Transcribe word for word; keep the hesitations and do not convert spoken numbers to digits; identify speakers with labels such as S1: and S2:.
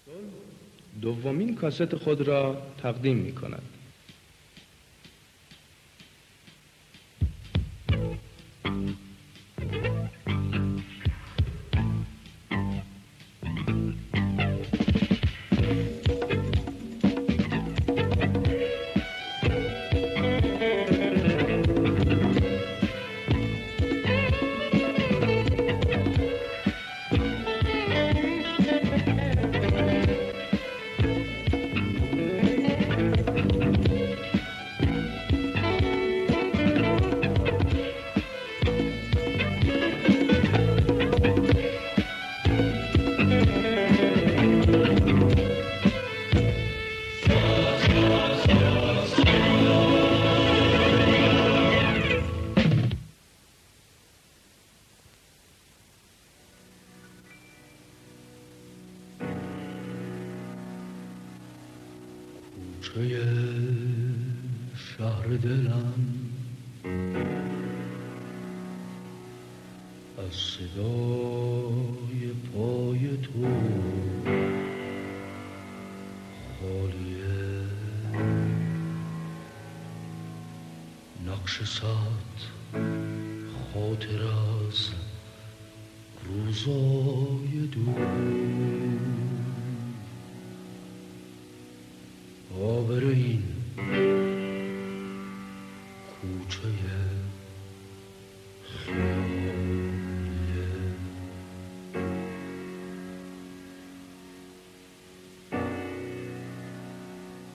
S1: دومین کاست خود را تقدیم می کند.
S2: توی شهر دلم از صدای پای تو خالیه، نقش ساعت خاطر از روزای دور. آبر این کوچه